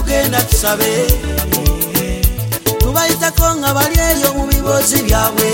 tugenda tusabe tubayitako nga bali eyo mu bibozi byabwe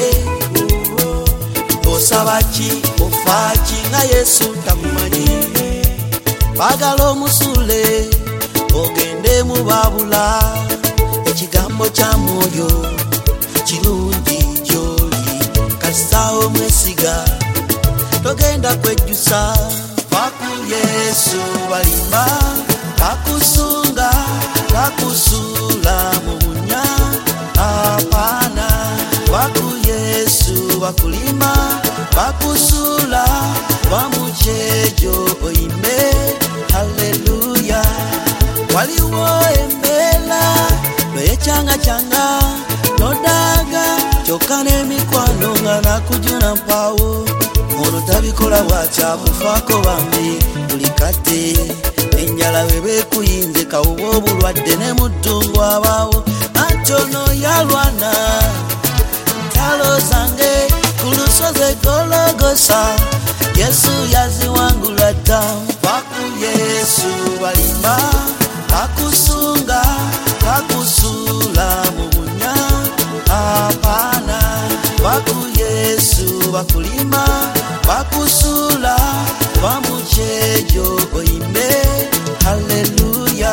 osaba ki ofa ki nga Yesu takumanyi bagala omusule ogende mu babula ekigambo kya mwoyo kirungi gyoli kasitawo mwesiga togenda kwejjusa faku Yesu balimba kakusunga kakusula mu bunya apana faku Yesu bakulimba bakusula bamuchejo oime haleluya waliwo embela lwechanga changa nodaga chokane mikwano nga nakujuna mpawo ono tabikola bwatya kufako bambi bulikate enjala bebe kuyinze kawubo obulwadde ne muddungu abawo antono yalwana talo zange kulusoze Gologosa Yesu yaziwangula dda faku Yesu balimba kakusunga kakusula mu bunya apana faku Yesu bakulimba bakusula bamuchejo oime haleluya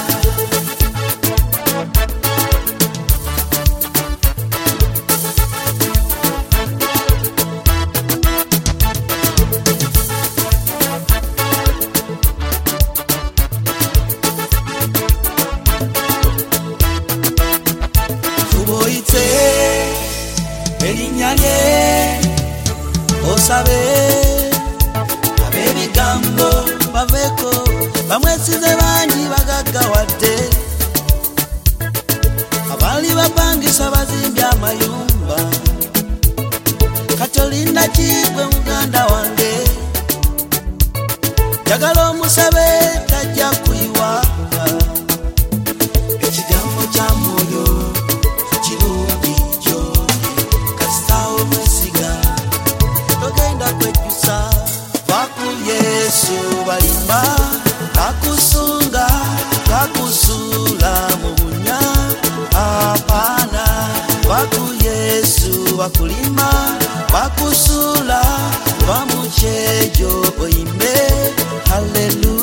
elinyanye osabe abebigambo baveko bamwesize bangi bagaggawadde abali bapangisa bazimbi amayumba katolinda kigwe muganda wange jagala omusabe tajja kuyiwanga ekigambo kya mwoyo kirungi gyoli kasitawo mwesiga togenda kwejjusa faku Yesu balimba kakusunga kakusula mu bunya apana faku Yesu bakulimba bakusula bamuchejo oime haleluya